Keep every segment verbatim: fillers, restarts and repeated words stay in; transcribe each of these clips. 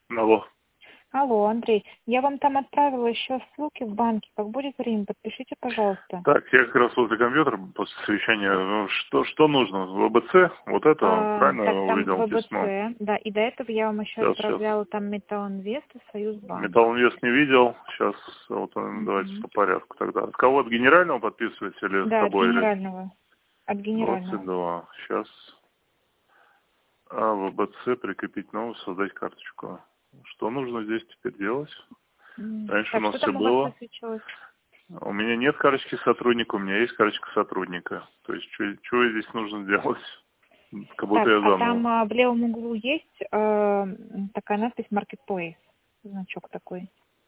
Алло. Алло, Андрей, я вам там отправила еще ссылки в банке. Как будет время, подпишите, пожалуйста. Так, я как раз возле компьютера после совещания. Ну, Что, что нужно? ВБЦ? Вот это, А, правильно так, там увидел письмо? ВБЦ, да, и до этого я вам еще Сейчас, сейчас. отправляла там Металл Инвест и Союзбанк. Металлинвест не видел. Сейчас вот э, давайте Мгм. по порядку тогда. От кого? От генерального подписываете или с Да, от тобой? Или генерального. От двадцать генерального. два. Сейчас. А, ВБЦ, прикрепить новую, создать карточку. Что нужно здесь теперь делать? М, Раньше у Так, нас что все там у вас было. высвечивалось? У меня нет карточки сотрудника, у меня есть карточка сотрудника. То есть, что здесь нужно делать? Как будто Так, я а там заново. а, в левом углу есть э, м, такая надпись Marketplace, значок такой.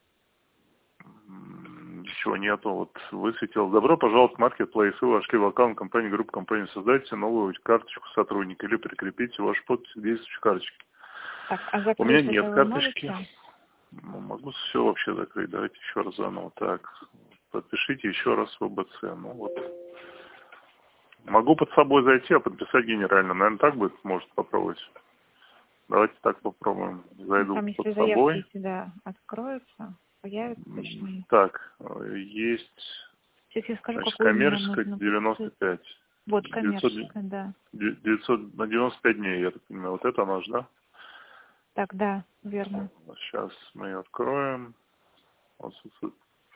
М, Ничего нету. Вот высветил. Добро пожаловать в Marketplace. Вы вошли в аккаунт компании, группы компании. Создайте новую карточку сотрудника или прикрепите вашу подпись к действующей карточке. Так, а У меня закрыть нет это вы карточки. можете? Ну, могу все вообще закрыть. Давайте еще раз заново. Так, подпишите еще раз в ВБЦ. Ну вот. Могу под собой зайти, а подписать генерально. Наверное, так будет, может попробовать. Давайте так попробуем. Ну, Зайду там, под если заявки собой. у тебя откроются, появятся М, точнее. Так, э, есть, Сейчас я скажу, значит, какую именно коммерческая нужно девяносто подписать. пять. Вот, девятьсот, коммерческая, да. девятьсот, на девяносто пять дней, я так понимаю. Вот это наш, да? Так, да, верно. Сейчас мы ее откроем. Вот, вот, вот.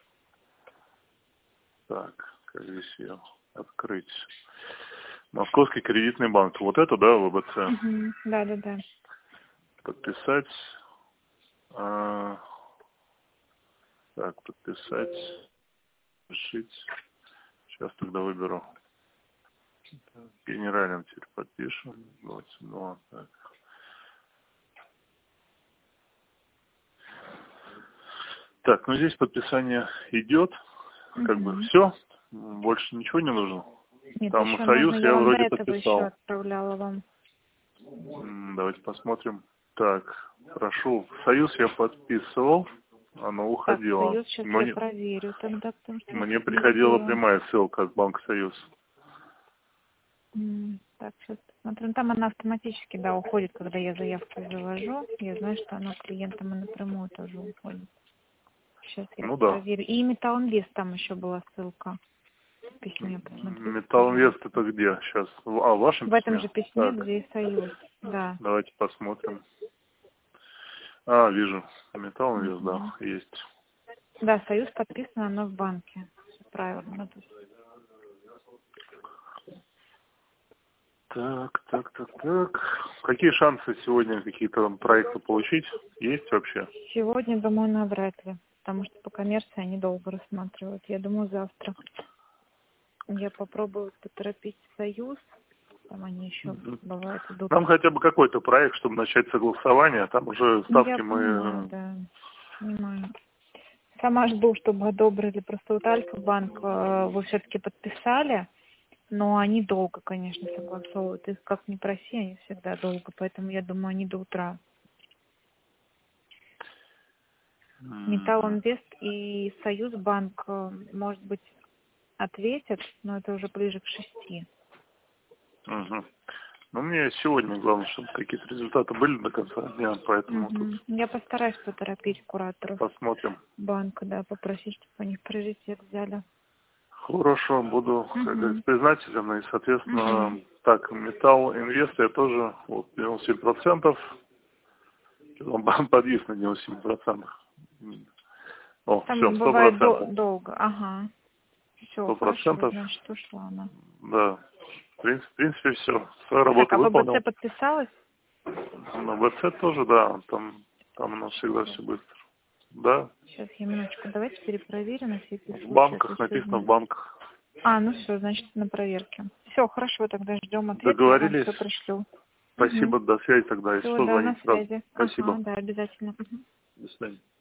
Так, как здесь ее открыть? Московский кредитный банк. Вот это, да, ВБЦ? Угу. Да, да, да. Подписать. А, так, подписать. Решить. Сейчас тогда выберу. Генеральным теперь подпишем. двадцать два. Так. Так, ну здесь подписание идет. Как бы Угу. все. Больше ничего не нужно. Нет, Там еще нужно, Союз я я вам до вроде этого еще подписал. отправляла вам. М, Давайте посмотрим. Так, прошу. Союз я подписывал. Оно Так, уходило. Союз, сейчас я Мне, проверю тогда, потому что я мне тут не приходила видела. прямая ссылка от Банка Союз. М, Так, сейчас посмотрим. Там она автоматически, да, уходит, когда я заявку завожу. Я знаю, что она клиентам и напрямую тоже уходит. Сейчас я Ну да. проверю. И Металл Инвест там еще была ссылка. В письме, посмотрите, Металлинвест пожалуйста. это где? Сейчас. А, в вашем В этом письме? же письме, Так, где и Союз. Да. давайте посмотрим. А, вижу. Металлинвест, да, Мгм. есть. Да, Союз подписан, оно в банке. Все правильно. Тут. Так, так, так, так. Какие шансы сегодня какие-то проекты получить? Есть вообще? Сегодня, думаю, навряд ли. Потому что по коммерции они долго рассматривают. Я думаю, завтра. Я попробую поторопить Союз. Там они еще, Мгм. бывает, идут. Нам хотя бы какой-то проект, чтобы начать согласование, а там уже Ну, я ставки понимаю, мы... да. Понимаю. Сама жду, чтобы одобрили. Просто вот Альфа-банк э, вы все-таки подписали, но они долго, конечно, согласовывают. Их как ни проси, они всегда долго. Поэтому я думаю, они до утра. Металл Мгм. Инвест и Союзбанк, э, может быть, ответят, но это уже ближе к шести. Мгм. Ну, мне сегодня главное, чтобы какие-то результаты были до конца дня, поэтому тут Мгм. Я постараюсь поторопить кураторов посмотрим. банка, да, попросить, чтобы они приоритет взяли. Хорошо, буду, как говорится, Угу. признателен. И, Угу. соответственно, так, Металл Инвест я тоже, вот, девяносто семь процентов. Он подвис на девяносто семь процентов. О, все, Там сто бывает дол- процентов. долго. Ага. Все, Сто хорошо, процентов. значит, ушла она. Да. В принципе, в принципе все. Свою Так, работу а ВБЦ выполнил. подписалась? На вэ цэ тоже, да. Там, там оно всегда Сейчас, все быстро. Да. сейчас, я минуточку. Давайте перепроверим на всякий В случай. А то банках, написано в сегодня... банках. А, ну все, значит, на проверке. Все, хорошо, тогда ждем ответа, я вам Договорились. все пришлю. Угу. Спасибо, до связи тогда. Если Все, что, да, на звоните сразу. связи. Ага, Спасибо. да, обязательно. Мгм. До свидания.